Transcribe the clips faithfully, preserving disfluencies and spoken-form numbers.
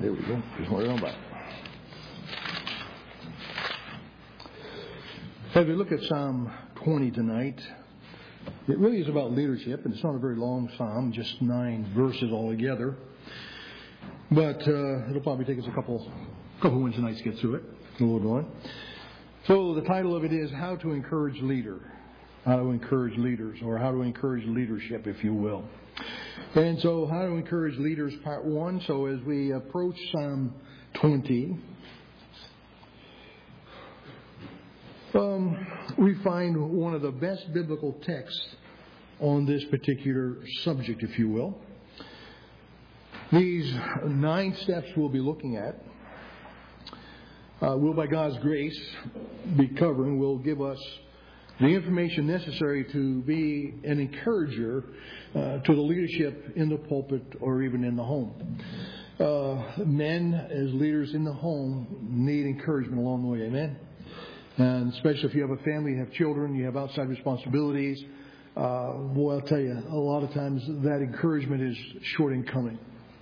There we go. Just want to know about it. As we look at Psalm twenty tonight, it really is about leadership, and it's not a very long psalm, just nine verses altogether. But uh, it'll probably take us a couple couple Wednesday nights to get through it, the Lord willing. So the title of it is How to Encourage Leader. How to encourage leaders, or how to encourage leadership, if you will. And so, how to encourage leaders, part one. So, as we approach Psalm twenty, um, we find one of the best biblical texts on this particular subject, if you will. These nine steps we'll be looking at uh, will, by God's grace, be covering, will give us the information necessary to be an encourager uh, to the leadership in the pulpit or even in the home. Uh, men, as leaders in the home, need encouragement along the way. Amen? And especially if you have a family, you have children, you have outside responsibilities. Uh, boy, I'll tell you, a lot of times that encouragement is short in coming.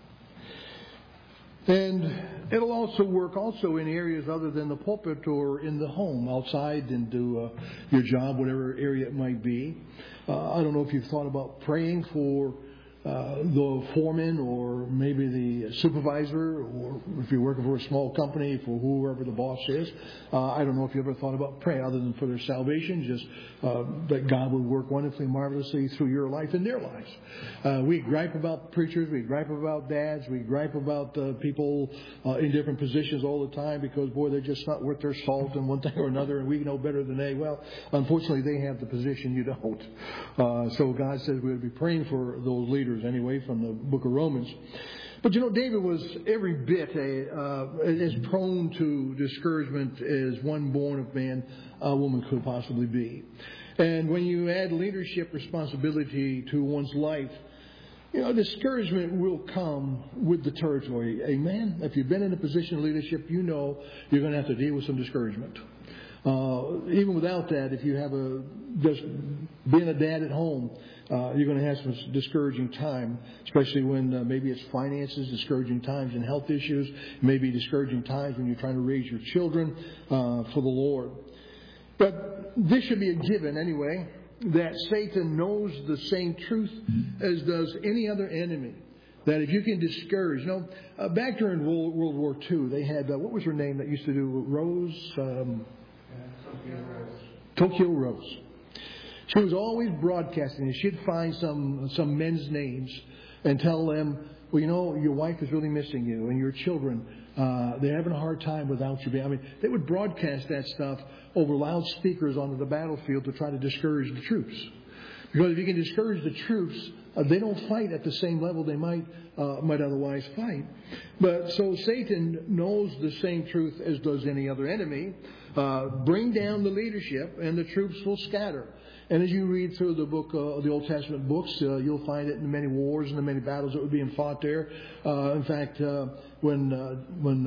And it'll also work also in areas other than the pulpit or in the home, outside into uh, your job, whatever area it might be. Uh, I don't know if you've thought about praying for uh, the foreman or maybe the supervisor, or if you're working for a small company, for whoever the boss is. Uh, I don't know if you ever thought about praying other than for their salvation, just uh, that God would work wonderfully, marvelously through your life and their lives. Uh, we gripe about preachers, we gripe about dads, we gripe about uh, people uh, in different positions all the time because, boy, they're just not worth their salt in one thing or another, and we know better than they. Well, unfortunately, they have the position you don't. Uh, so God says we would be praying for those leaders anyway from the book of Romans. But, you know, David was every bit a, uh, as prone to discouragement as one born of man, a woman could possibly be. And when you add leadership responsibility to one's life, you know, discouragement will come with the territory. Amen? If you've been in a position of leadership, you know you're going to have to deal with some discouragement. Uh, even without that, if you have a, just being a dad at home, uh, you're going to have some discouraging time, especially when uh, maybe it's finances, discouraging times and health issues, maybe discouraging times when you're trying to raise your children uh, for the Lord. But this should be a given anyway, that Satan knows the same truth as does any other enemy. That if you can discourage, you know, uh, back during World, World War Two, they had, uh, what was her name that used to do Rose? Um, Tokyo Rose. Tokyo Rose. She was always broadcasting, and she'd find some some men's names and tell them, well, you know, your wife is really missing you, and your children, uh, they're having a hard time without you. I mean, they would broadcast that stuff over loudspeakers onto the battlefield to try to discourage the troops. Because if you can discourage the troops, uh, they don't fight at the same level they might uh, might otherwise fight. But so Satan knows the same truth as does any other enemy. Uh, bring down the leadership, and the troops will scatter. And as you read through the book, uh, the Old Testament books, uh, you'll find it in the many wars and the many battles that were being fought there. Uh, in fact, uh, when uh, when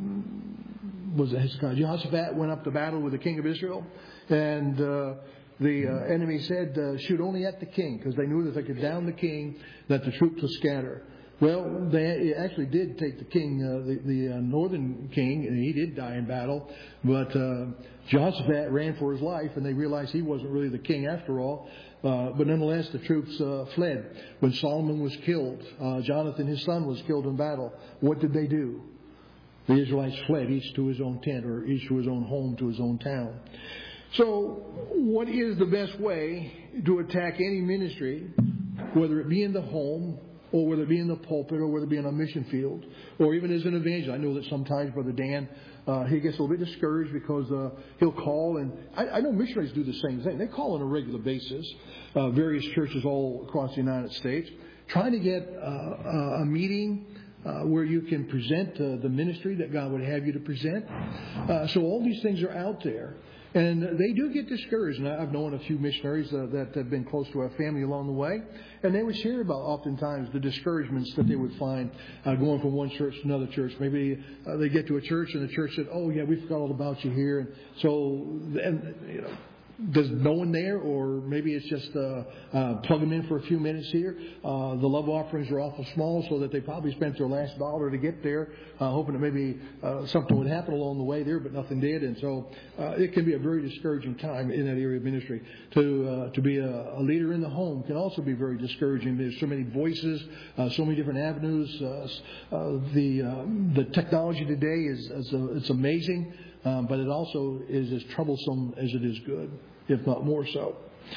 uh, was it Hezekiah? Jehoshaphat went up to battle with the king of Israel, and uh, the uh, enemy said, uh, "Shoot only at the king," because they knew that if they could down the king, that the troops would scatter. Well, they actually did take the king, uh, the, the uh, northern king, and he did die in battle. But uh, Jehoshaphat ran for his life, and they realized he wasn't really the king after all. Uh, but nonetheless, the troops uh, fled. When Solomon was killed, uh, Jonathan, his son, was killed in battle. What did they do? The Israelites fled, each to his own tent, or each to his own home, to his own town. So, what is the best way to attack any ministry, whether it be in the home, or whether it be in the pulpit, or whether it be on a mission field, or even as an evangelist? I know that sometimes Brother Dan, uh, he gets a little bit discouraged because uh, he'll call, and I, I know missionaries do the same thing. They call on a regular basis, uh, various churches all across the United States, trying to get uh, a meeting uh, where you can present uh, the ministry that God would have you to present. Uh, so all these things are out there. And they do get discouraged. And I've known a few missionaries uh, that have been close to our family along the way. And they would share about oftentimes the discouragements that they would find uh, going from one church to another church. Maybe uh, they get to a church and the church said, "Oh, yeah, we forgot all about you here." And so, and, you know, there's no one there, or maybe it's just uh, uh, plug them in for a few minutes here. Uh, the love offerings are awful small, so that they probably spent their last dollar to get there, uh, hoping that maybe uh, something would happen along the way there, but nothing did. And so uh, it can be a very discouraging time in that area of ministry. To uh, to be a, a leader in the home can also be very discouraging. There's so many voices, uh, so many different avenues. Uh, uh, the uh, the technology today is, is a, it's amazing. Um, but it also is as troublesome as it is good, if not more so.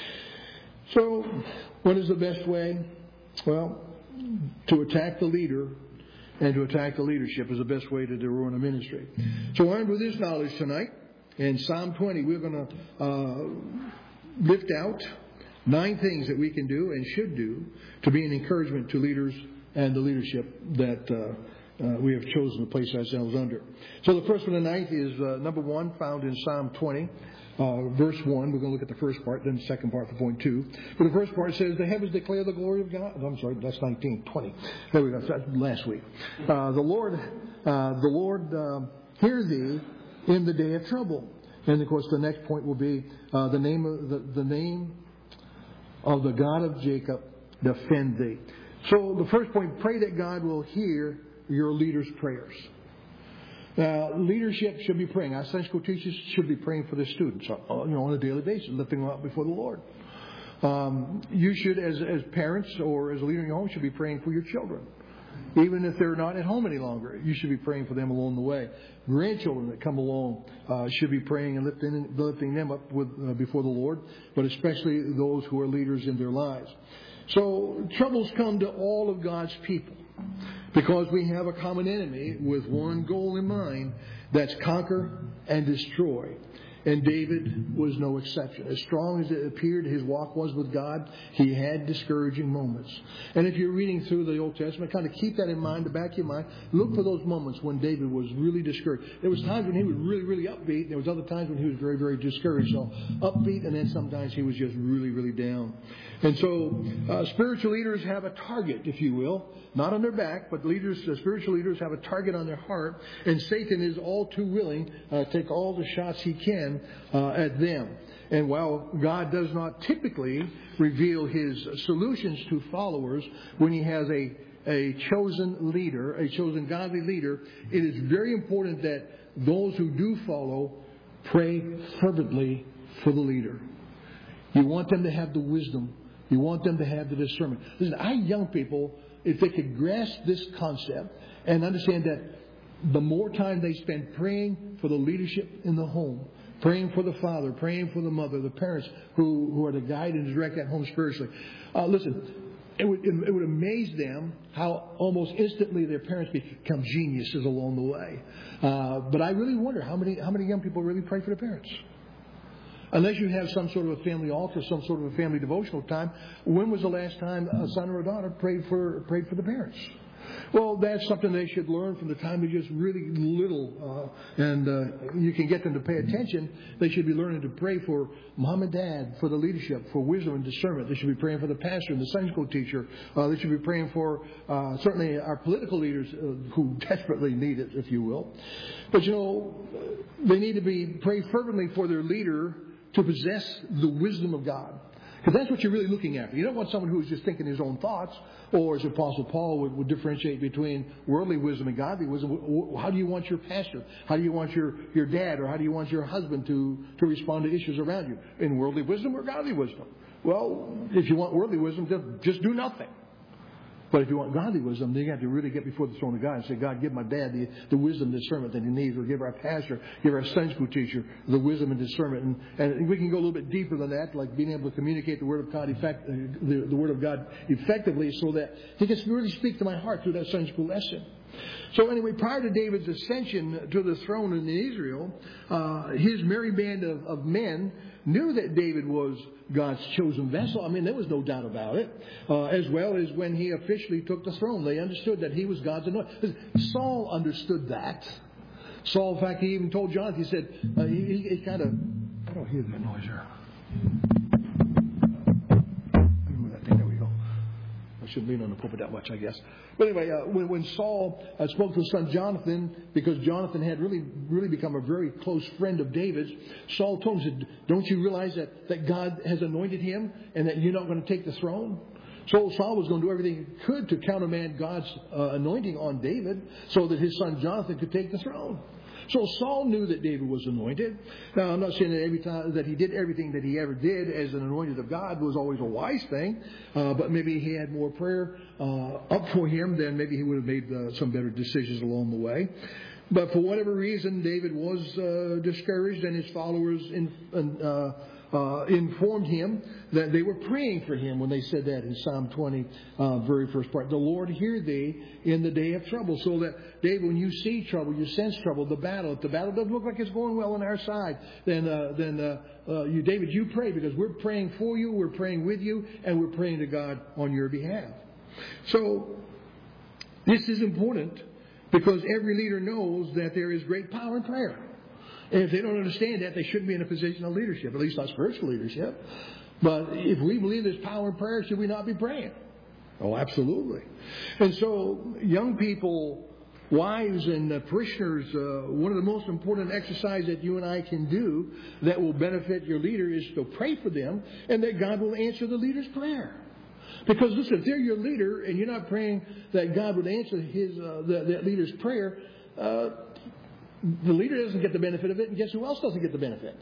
So, what is the best way? Well, to attack the leader and to attack the leadership is the best way to ruin a ministry. So, armed with this knowledge tonight, in Psalm twenty, we're going to uh, lift out nine things that we can do and should do to be an encouragement to leaders and the leadership that uh, Uh, we have chosen to place ourselves under. So the first one tonight is uh, number one, found in Psalm twenty, uh, verse one. We're going to look at the first part, then the second part for point two. But the first part says, the heavens declare the glory of God. I'm sorry, that's nineteen, twenty. There we go, that's last week. Uh, the Lord, uh, the Lord uh, hear thee in the day of trouble. And of course the next point will be uh, the name of the, the name of the God of Jacob defend thee. So the first point, pray that God will hear your leaders' prayers. Now, leadership should be praying. Our Sunday school teachers should be praying for their students, you know, on a daily basis, lifting them up before the Lord. Um, you should, as as parents or as a leader in your home, should be praying for your children, even if they're not at home any longer. You should be praying for them along the way. Grandchildren that come along uh, should be praying and lifting lifting them up with uh, before the Lord, but especially those who are leaders in their lives. So troubles come to all of God's people, because we have a common enemy with one goal in mind, that's conquer and destroy. And David was no exception. As strong as it appeared his walk was with God, he had discouraging moments. And if you're reading through the Old Testament, kind of keep that in mind, the back of your mind. Look for those moments when David was really discouraged. There was times when he was really, really upbeat. And there was other times when he was very, very discouraged. So upbeat, and then sometimes he was just really, really down. And so uh, spiritual leaders have a target, if you will, not on their back, but leaders, uh, spiritual leaders have a target on their heart, and Satan is all too willing uh, to take all the shots he can uh, at them. And while God does not typically reveal his solutions to followers when he has a, a chosen leader, a chosen godly leader, it is very important that those who do follow pray fervently for the leader. You want them to have the wisdom. You want them to have the discernment. Listen, our young people, if they could grasp this concept and understand that the more time they spend praying for the leadership in the home, praying for the father, praying for the mother, the parents who, who are the guide and direct that home spiritually. Uh, listen, it would, it, it would amaze them how almost instantly their parents become geniuses along the way. Uh, but I really wonder how many how many young people really pray for their parents. Unless you have some sort of a family altar, some sort of a family devotional time, when was the last time a son or a daughter prayed for prayed for the parents? Well, that's something they should learn from the time they're just really little, uh, and uh, you can get them to pay attention. They should be learning to pray for mom and dad, for the leadership, for wisdom and discernment. They should be praying for the pastor and the Sunday school teacher. Uh, they should be praying for uh, certainly our political leaders uh, who desperately need it, if you will. But you know, they need to be pray fervently for their leader to possess the wisdom of God. Because that's what you're really looking at. You don't want someone who's just thinking his own thoughts, or as Apostle Paul would, would differentiate between worldly wisdom and godly wisdom. How do you want your pastor? How do you want your, your dad, or how do you want your husband to, to respond to issues around you? In worldly wisdom or godly wisdom? Well, if you want worldly wisdom, just, just do nothing. But if you want godly wisdom, then you have to really get before the throne of God and say, God, give my dad the, the wisdom and discernment that he needs, or give our pastor, give our Sunday school teacher the wisdom and discernment. And, and we can go a little bit deeper than that, like being able to communicate the Word of God, effect, the, the Word of God effectively, so that he can really speak to my heart through that Sunday school lesson. So anyway, prior to David's ascension to the throne in Israel, uh, his merry band of, of men knew that David was God's chosen vessel. I mean, there was no doubt about it. Uh, as well as when he officially took the throne, they understood that he was God's anointed. Saul understood that. Saul, in fact, he even told Jonathan, he said, uh, he, he, he kind of, I don't hear that noise here. There we go. shouldn't lean on the pulpit that much, I guess. But anyway, uh, when, when Saul uh, spoke to his son Jonathan, because Jonathan had really, really become a very close friend of David's, Saul told him, "Don't you realize that, that God has anointed him and that you're not going to take the throne?" So Saul was going to do everything he could to countermand God's uh, anointing on David so that his son Jonathan could take the throne. So Saul knew that David was anointed. Now, I'm not saying that every time that he did everything that he ever did as an anointed of God was always a wise thing, uh, but maybe he had more prayer uh, up for him, then maybe he would have made uh, some better decisions along the way. But for whatever reason, David was uh, discouraged, and his followers in, uh, uh, informed him that they were praying for him when they said that in Psalm twenty, uh, very first part. "The Lord hear thee in the day of trouble." So that, David, when you see trouble, you sense trouble, the battle, if the battle doesn't look like it's going well on our side, then, uh, then uh, uh, you, David, you pray, because we're praying for you, we're praying with you, and we're praying to God on your behalf. So this is important, because every leader knows that there is great power in prayer. And if they don't understand that, they shouldn't be in a position of leadership, at least not spiritual leadership. But if we believe there's power in prayer, should we not be praying? Oh, absolutely. And so, young people, wives and uh, parishioners, uh, one of the most important exercises that you and I can do that will benefit your leader is to pray for them, and that God will answer the leader's prayer. Because listen, if they're your leader and you're not praying that God would answer his uh, the, that leader's prayer, uh, the leader doesn't get the benefit of it, and guess who else doesn't get the benefit?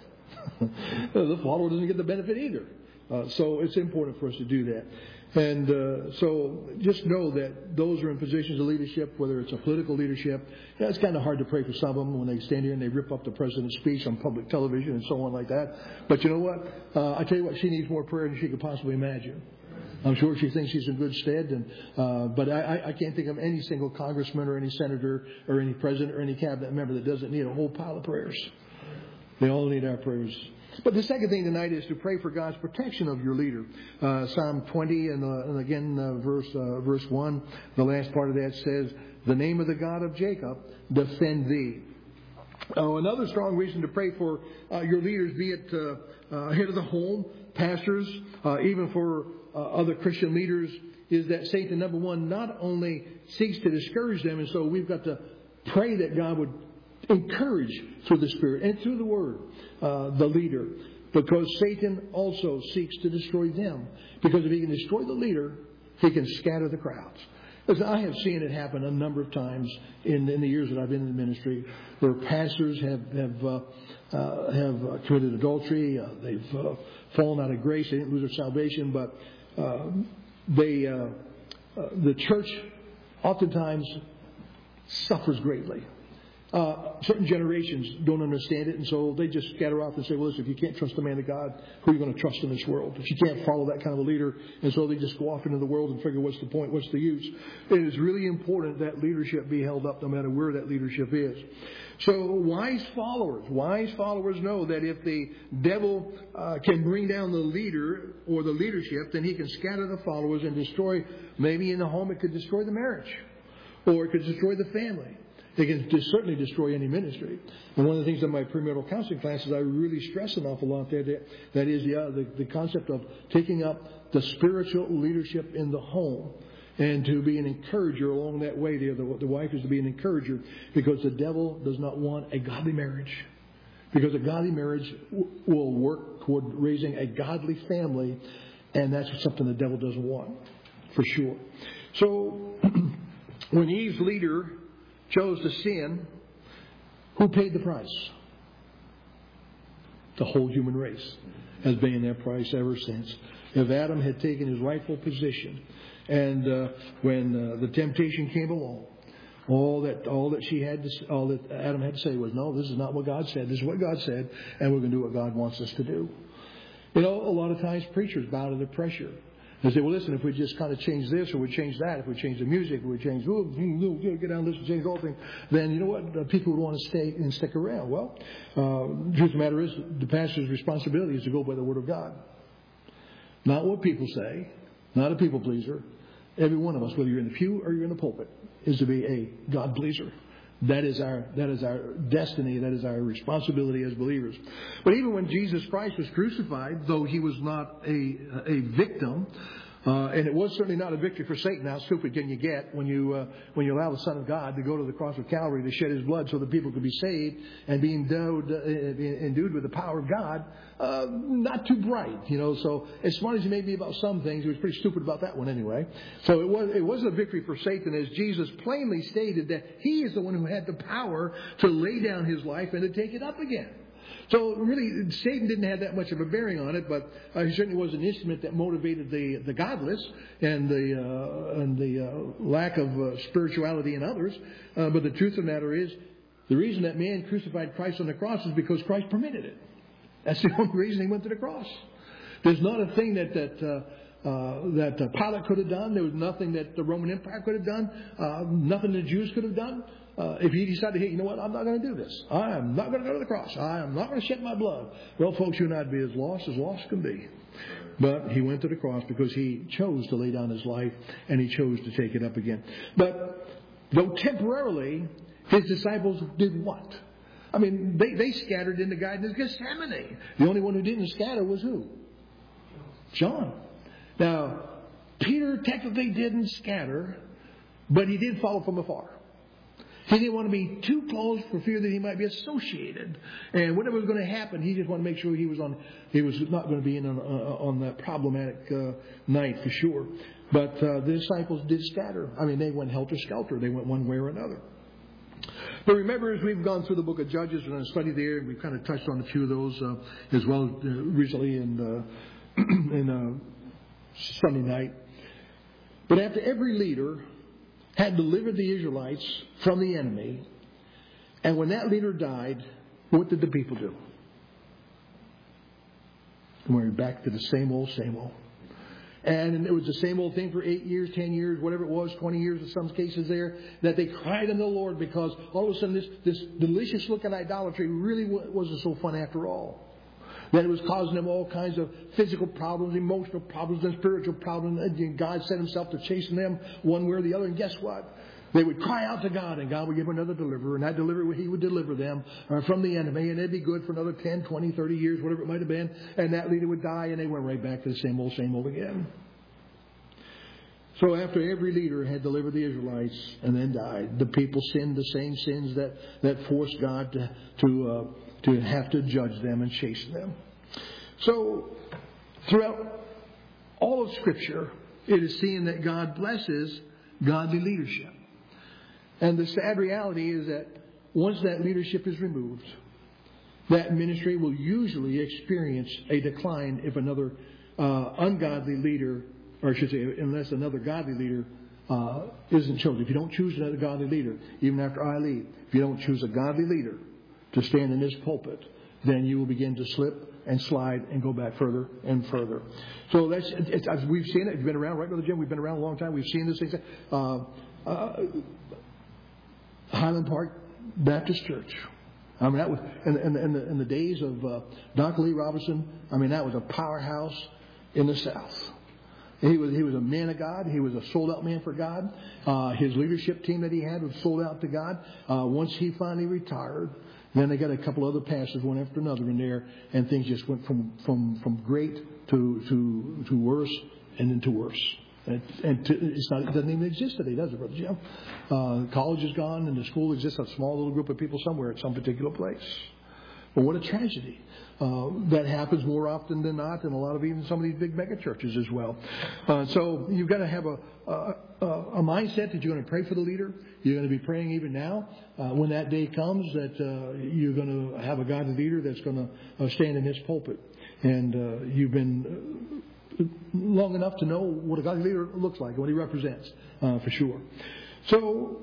The follower doesn't get the benefit either. Uh, so it's important for us to do that. And uh, so just know that those are in positions of leadership, whether it's a political leadership. You know, it's kind of hard to pray for some of them when they stand here and they rip up the president's speech on public television and so on like that. But you know what? Uh, I tell you what, she needs more prayer than she could possibly imagine. I'm sure she thinks she's in good stead, and uh, but I, I can't think of any single congressman or any senator or any president or any cabinet member that doesn't need a whole pile of prayers. They all need our prayers. But the second thing tonight is to pray for God's protection of your leader. Uh, Psalm twenty and, uh, and again uh, verse uh, verse one, the last part of that says, "The name of the God of Jacob defend thee." Oh, another strong reason to pray for uh, your leaders, be it uh, uh, head of the home, pastors, uh, even for uh, other Christian leaders, is that Satan, number one, not only seeks to discourage them, and so we've got to pray that God would encourage through the Spirit and through the Word uh, the leader, because Satan also seeks to destroy them. Because if he can destroy the leader, he can scatter the crowds. Listen, I have seen it happen a number of times in, in the years that I've been in the ministry, where pastors have have uh, uh, have uh, committed adultery, uh, they've uh, fallen out of grace, they didn't lose their salvation, but uh, they uh, uh, the church oftentimes suffers greatly. Uh, certain generations don't understand it, and so they just scatter off and say, well, listen, if you can't trust the man of God, who are you going to trust in this world? If you can't follow that kind of a leader, and so they just go off into the world and figure, what's the point, what's the use? It is really important that leadership be held up no matter where that leadership is. So wise followers, wise followers know that if the devil uh, can bring down the leader or the leadership, then he can scatter the followers and destroy, maybe in the home it could destroy the marriage, or it could destroy the family. They can just certainly destroy any ministry. And one of the things in my premarital counseling classes I really stress an awful lot there, that, that is the, uh, the, the concept of taking up the spiritual leadership in the home, and to be an encourager along that way. The, the, the wife is to be an encourager, because the devil does not want a godly marriage. Because a godly marriage w- will work toward raising a godly family, and that's something the devil doesn't want, for sure. So when Eve's leader chose to sin, who paid the price? The whole human race has been their price ever since. If Adam had taken his rightful position, and uh, when uh, the temptation came along, all that all that she had to, all that Adam had to say was, no, this is not what God said. This is what God said, and we're going to do what God wants us to do. You know, a lot of times preachers bow to the pressure. They say, well, listen, if we just kind of change this or we change that, if we change the music, if we change, oh, get down, listen, change the whole thing, then you know what? Uh, people would want to stay and stick around. Well, uh, the truth of the matter is, the pastor's responsibility is to go by the Word of God. Not what people say, not a people pleaser. Every one of us, whether you're in the pew or you're in the pulpit, is to be a God pleaser. That is our that is our destiny. That is our responsibility as believers. But even when Jesus Christ was crucified, though he was not a a victim, Uh, and it was certainly not a victory for Satan. How stupid can you get when you uh, when you allow the Son of God to go to the cross of Calvary to shed His blood so that people could be saved and be endowed, uh, endued with the power of God? Uh, not too bright, you know. So as smart as he may be about some things, he was pretty stupid about that one anyway. So it was it wasn't a victory for Satan, as Jesus plainly stated that He is the one who had the power to lay down His life and to take it up again. So really, Satan didn't have that much of a bearing on it, but uh, he certainly was an instrument that motivated the the godless and the uh, and the uh, lack of uh, spirituality in others. Uh, but the truth of the matter is, the reason that man crucified Christ on the cross is because Christ permitted it. That's the only reason He went to the cross. There's not a thing that that uh, uh, that uh, Pilate could have done. There was nothing that the Roman Empire could have done. Uh, nothing the Jews could have done. Uh, if he decided, hey, you know what, I'm not going to do this. I am not going to go to the cross. I am not going to shed my blood. Well, folks, you and I'd be as lost as lost can be. But He went to the cross because He chose to lay down His life and He chose to take it up again. But though temporarily, His disciples did what? I mean, they, they scattered in the Garden of Gethsemane. The only one who didn't scatter was who? John. Now, Peter technically didn't scatter, but he did follow from afar. He didn't want to be too close for fear that he might be associated. And whatever was going to happen, he just wanted to make sure he was on. He was not going to be in on, uh, on that problematic uh, night for sure. But uh, the disciples did scatter. I mean, they went helter-skelter. They went one way or another. But remember, as we've gone through the book of Judges and studied there, and we've kind of touched on a few of those uh, as well uh, recently in uh, in uh, Sunday night. But after every leader had delivered the Israelites from the enemy, and when that leader died, what did the people do? And we're back to the same old, same old. And it was the same old thing for eight years, ten years, whatever it was, twenty years in some cases there, that they cried unto the Lord because all of a sudden this, this delicious looking idolatry really wasn't so fun after all. That it was causing them all kinds of physical problems, emotional problems, and spiritual problems. And God set Himself to chasing them one way or the other. And guess what? They would cry out to God, and God would give them another deliverer. And that deliverer, He would deliver them uh, from the enemy. And it'd be good for another ten, twenty, thirty years, whatever it might have been. And that leader would die, and they went right back to the same old, same old again. So after every leader had delivered the Israelites and then died, the people sinned the same sins that, that forced God to to, uh, to have to judge them and chasten them. So throughout all of Scripture, it is seen that God blesses godly leadership. And the sad reality is that once that leadership is removed, that ministry will usually experience a decline if another uh, ungodly leader, or I should say, unless another godly leader uh, isn't chosen. If you don't choose another godly leader, even after I leave, if you don't choose a godly leader to stand in this pulpit, then you will begin to slip and slide and go back further and further. So that's it's, it's, we've seen it. We've been around, right, Brother Jim? We've been around a long time. We've seen this thing. Uh, uh, Highland Park Baptist Church. I mean, that was in, in, in, the, in the days of uh, Doctor Lee Robinson. I mean, that was a powerhouse in the South. He was he was a man of God. He was a sold out man for God. Uh, his leadership team that he had was sold out to God. Uh, once he finally retired, then they got a couple other pastors, one after another, in there, and things just went from from, from great to to to worse, and then to worse. And, and to, it's not, it doesn't even exist today, does it, Brother Jim? Uh, college is gone, and the school exists, a small little group of people somewhere at some particular place. But what a tragedy. Uh, that happens more often than not in a lot of even some of these big mega churches as well. Uh, so you've got to have a, a, a mindset that you're going to pray for the leader. You're going to be praying even now uh, when that day comes that uh, you're going to have a godly leader that's going to uh, stand in his pulpit. And uh, you've been uh, long enough to know what a godly leader looks like and what he represents uh, for sure. So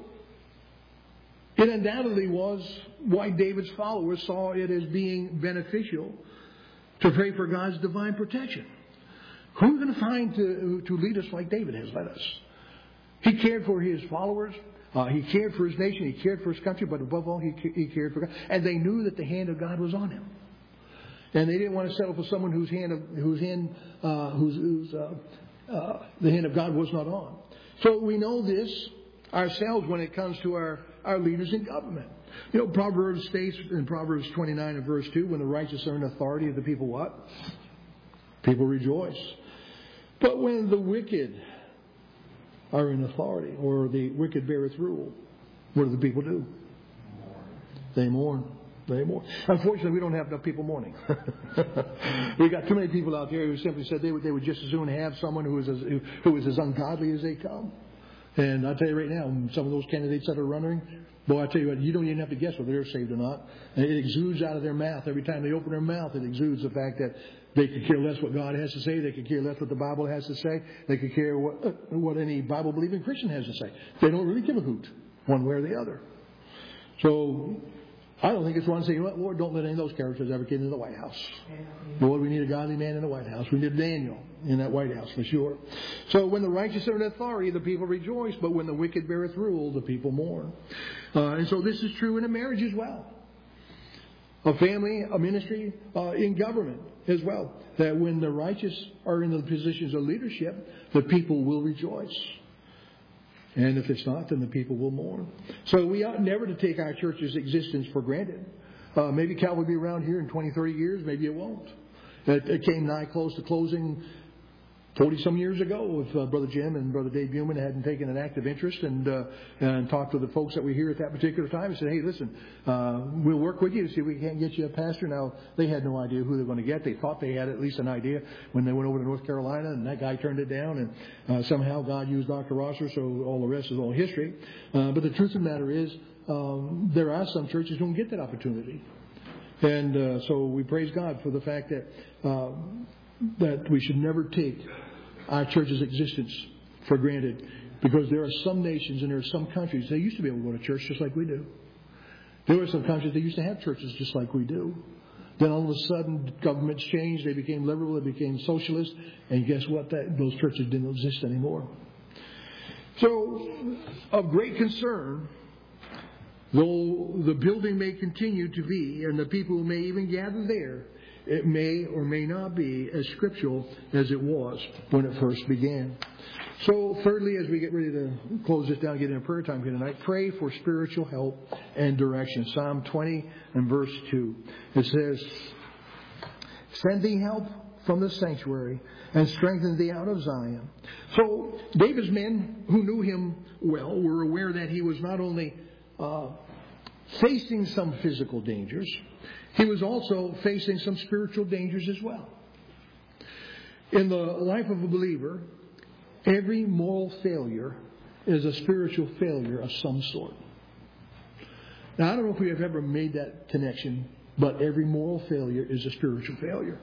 it undoubtedly was why David's followers saw it as being beneficial to pray for God's divine protection. Who are we going to find to, to lead us like David has led us? He cared for his followers. Uh, he cared for his nation. He cared for his country. But above all, he, he cared for God. And they knew that the hand of God was on him. And they didn't want to settle for someone whose hand, of, whose hand, uh, whose, whose uh, uh, the hand of God was not on. So we know this ourselves when it comes to our, our leaders in government. You know, Proverbs states in Proverbs twenty-nine and verse two, when the righteous are in authority, the people what? People rejoice. But when the wicked are in authority, or the wicked beareth rule, what do the people do? They mourn. They mourn. Unfortunately, we don't have enough people mourning. We got too many people out there who simply said they would, they would just as soon have someone who was as, who was as ungodly as they come. And I'll tell you right now, some of those candidates that are running, boy, I tell you what, you don't even have to guess whether they're saved or not. And it exudes out of their mouth. Every time they open their mouth, it exudes the fact that they could care less what God has to say. They could care less what the Bible has to say. They could care what, uh, what any Bible-believing Christian has to say. They don't really give a hoot, one way or the other. So I don't think it's wrong to say, you know what, Lord, don't let any of those characters ever get into the White House. Lord, we need a godly man in the White House. We need Daniel in that White House, for sure. So when the righteous are in authority, the people rejoice. But when the wicked beareth rule, the people mourn. Uh, and so this is true in a marriage as well. A family, a ministry, uh, in government as well. That when the righteous are in the positions of leadership, the people will rejoice. And if it's not, then the people will mourn. So we ought never to take our church's existence for granted. Uh, maybe Calvary will be around here in twenty, thirty years. Maybe it won't. It, it came nigh close to closing forty-some years ago if uh, Brother Jim and Brother Dave Buman hadn't taken an active interest and uh, and talked to the folks that were here at that particular time and said, hey, listen, uh, we'll work with you to see if we can't get you a pastor. Now, they had no idea who they were going to get. They thought they had at least an idea when they went over to North Carolina, and that guy turned it down, and uh, somehow God used Doctor Rosser, so all the rest is all history. Uh, but the truth of the matter is um, there are some churches who don't get that opportunity. And uh, so we praise God for the fact that uh, that we should never take our church's existence for granted, because there are some nations and there are some countries, they used to be able to go to church just like we do. There were some countries that used to have churches just like we do. Then all of a sudden, governments changed, they became liberal, they became socialist, and guess what? That, those churches didn't exist anymore. So, of great concern, though the building may continue to be, and the people may even gather there, it may or may not be as scriptural as it was when it first began. So, thirdly, as we get ready to close this down and get into prayer time here tonight, pray for spiritual help and direction. Psalm twenty and verse two. It says, send thee help from the sanctuary and strengthen thee out of Zion. So, David's men who knew him well were aware that he was not only uh, facing some physical dangers, he was also facing some spiritual dangers as well. In the life of a believer, every moral failure is a spiritual failure of some sort. Now, I don't know if we have ever made that connection, but every moral failure is a spiritual failure.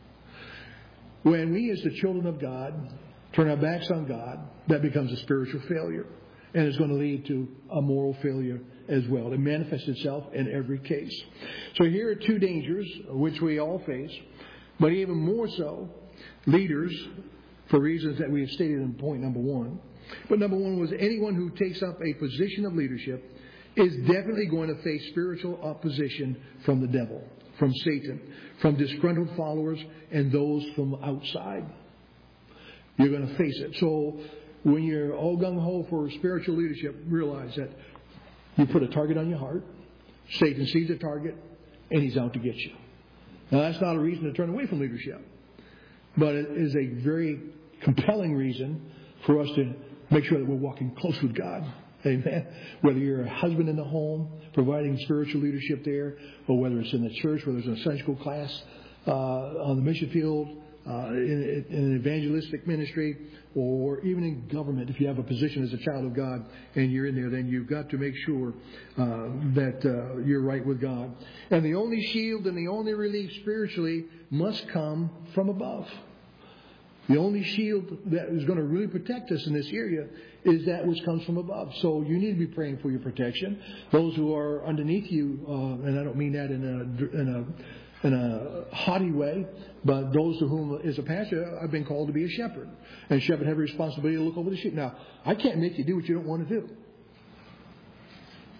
When we as the children of God turn our backs on God, that becomes a spiritual failure. And it's going to lead to a moral failure as well. It manifests itself in every case. So here are two dangers which we all face, but even more so, leaders, for reasons that we have stated in point number one. But number one was anyone who takes up a position of leadership is definitely going to face spiritual opposition from the devil, from Satan, from disgruntled followers, and those from outside. You're going to face it. So when you're all gung-ho for spiritual leadership, realize that you put a target on your heart. Satan sees a target, and he's out to get you. Now, that's not a reason to turn away from leadership, but it is a very compelling reason for us to make sure that we're walking close with God. Amen. Whether you're a husband in the home, providing spiritual leadership there, or whether it's in the church, whether it's in a Sunday school class, uh, on the mission field, uh, in, in an evangelistic ministry, or even in government. If you have a position as a child of God and you're in there, then you've got to make sure uh, that uh, you're right with God. And the only shield and the only relief spiritually must come from above. The only shield that is going to really protect us in this area is that which comes from above. So you need to be praying for your protection. Those who are underneath you, uh, and I don't mean that in a in a in a haughty way, but those to whom, as a pastor, I've been called to be a shepherd, and shepherd have a responsibility to look over the sheep. Now, I can't make you do what you don't want to do,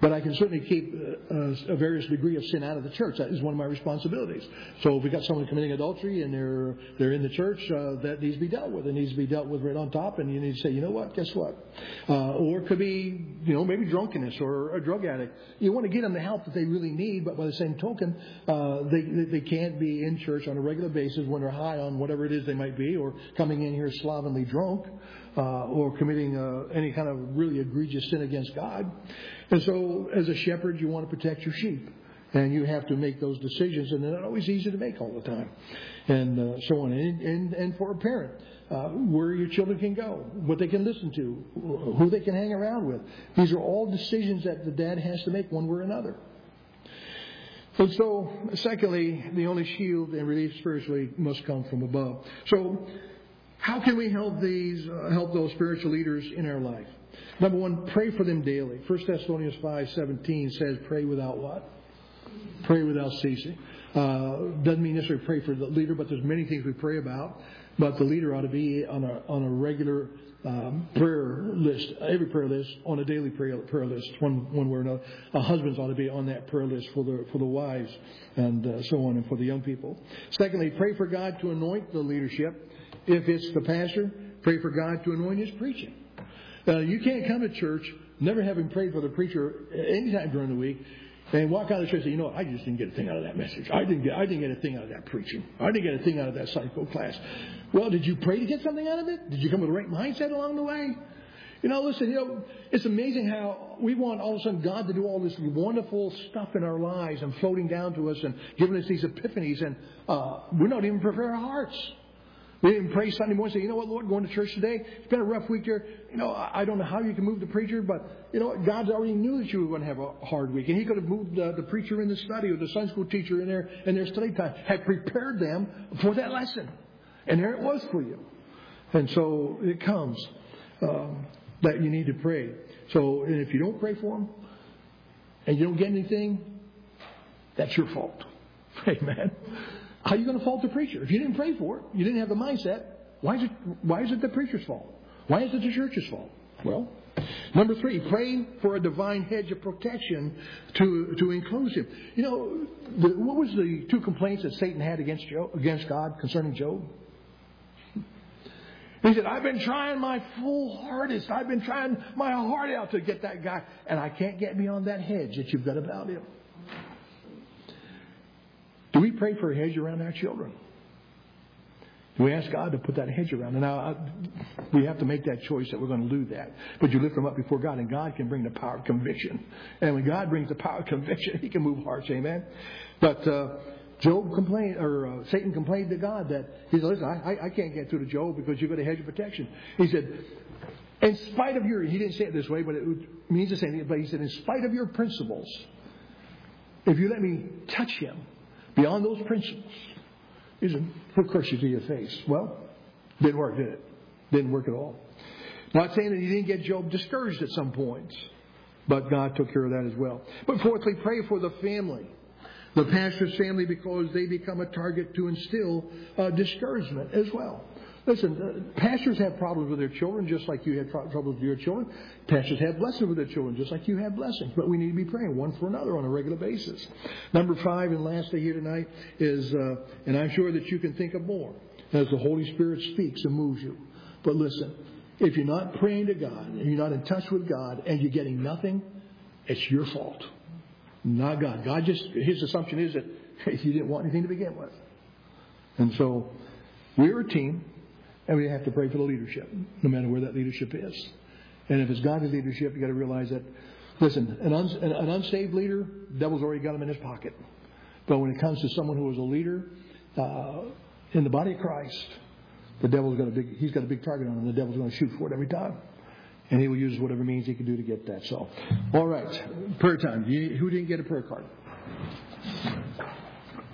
But I can certainly keep uh, a various degree of sin out of the church. That is one of my responsibilities. So if we've got someone committing adultery and they're they're in the church, uh, that needs to be dealt with. It needs to be dealt with right on top. And you need to say, you know what, guess what? Uh, or it could be, you know, maybe drunkenness or a drug addict. You want to get them the help that they really need, but by the same token, uh, they they can't be in church on a regular basis when they're high on whatever it is they might be, or coming in here slovenly drunk. Uh, or committing uh, any kind of really egregious sin against God. And so, as a shepherd, you want to protect your sheep. And you have to make those decisions, and they're not always easy to make all the time. And uh, so on. And, and, and for a parent, uh, where your children can go, what they can listen to, who they can hang around with. These are all decisions that the dad has to make one way or another. And so, secondly, the only shield and relief spiritually must come from above. So, how can we help these, uh, help those spiritual leaders in our life? Number one, pray for them daily. First Thessalonians five seventeen says, pray without what? Pray without ceasing. Uh, doesn't mean necessarily pray for the leader, but there's many things we pray about. But the leader ought to be on a on a regular um, prayer list, every prayer list, on a daily prayer prayer list, one one way or another. Uh, husbands ought to be on that prayer list for the for the wives and uh, so on, and for the young people. Secondly, pray for God to anoint the leadership. If it's the pastor, pray for God to anoint his preaching. Uh, you can't come to church never having prayed for the preacher anytime during the week and walk out of the church and say, you know what, I just didn't get a thing out of that message. I didn't get I didn't get a thing out of that preaching. I didn't get a thing out of that Sunday school class. Well, did you pray to get something out of it? Did you come with the right mindset along the way? You know, listen, you know, it's amazing how we want all of a sudden God to do all this wonderful stuff in our lives and floating down to us and giving us these epiphanies, and uh, we're not even preparing our hearts. We didn't pray Sunday morning and say, you know what, Lord, going to church today, it's been a rough week here. You know, I don't know how you can move the preacher, but, you know what, God already knew that you were going to have a hard week. And He could have moved uh, the preacher in the study or the Sunday school teacher in their, in their study time, had prepared them for that lesson. And there it was for you. And so it comes um, that you need to pray. So, and if you don't pray for them and you don't get anything, that's your fault. Amen. How are you going to fault the preacher? If you didn't pray for it, you didn't have the mindset, why is it, why is it the preacher's fault? Why is it the church's fault? Well, number three, pray for a divine hedge of protection to, to enclose him. You know, the, what was the two complaints that Satan had against Job, against God concerning Job? He said, I've been trying my full hardest. I've been trying my heart out to get that guy, and I can't get beyond that hedge that you've got about him. Do we pray for a hedge around our children? Do we ask God to put that hedge around? And now I, we have to make that choice that we're going to do that. But you lift them up before God, and God can bring the power of conviction. And when God brings the power of conviction, He can move hearts. Amen. But uh, Job complained, or uh, Satan complained to God that he said, "Listen, I, I can't get through to Job because you've got a hedge of protection." He said, "In spite of your," he didn't say it this way, but it means the same thing. But he said, "In spite of your principles, if you let me touch him beyond those principles, he said, he'll curse you to your face." Well, didn't work, did it? Didn't work at all. Not saying that he didn't get Job discouraged at some points, but God took care of that as well. But fourthly, pray for the family, the pastor's family, because they become a target to instill uh, discouragement as well. Listen, uh, pastors have problems with their children just like you have tr- troubles with your children. Pastors have blessings with their children just like you have blessings. But we need to be praying one for another on a regular basis. Number five, and lastly here tonight, is, uh, and I'm sure that you can think of more as the Holy Spirit speaks and moves you. But listen, if you're not praying to God, and you're not in touch with God, and you're getting nothing, it's your fault. Not God. God just, His assumption is that you didn't want anything to begin with. And so, we're a team. And we have to pray for the leadership, no matter where that leadership is. And if it's God's leadership, you've got to realize that, listen, an, uns, an, an unsaved leader, the devil's already got him in his pocket. But when it comes to someone who is a leader uh, in the body of Christ, the devil's got a big, he's got a big target on him. The devil's going to shoot for it every time. And he will use whatever means he can do to get that. So, all right, prayer time. You, who didn't get a prayer card?